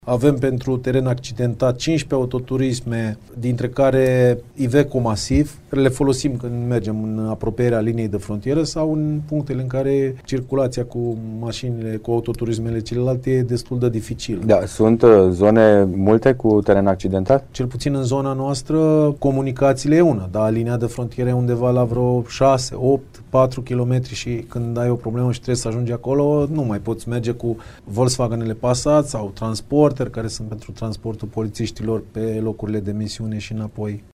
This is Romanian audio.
Avem pentru teren accidentat 15 autoturisme, dintre care Iveco masiv, le folosim când mergem în apropierea liniei de frontieră sau în punctele în care circulația cu mașinile, cu autoturismele celelalte e destul de dificilă. Da, sunt zone multe cu teren accidentat? Cel puțin în zona noastră, comunicațiile e una, dar linia de frontieră e undeva la vreo 6, 8, 4 km și când ai o problemă și trebuie să ajungi acolo, nu mai poți merge cu Volkswagenele Passat sau Transporter, care sunt pentru transportul polițiștilor pe locurile de misiune și înapoi.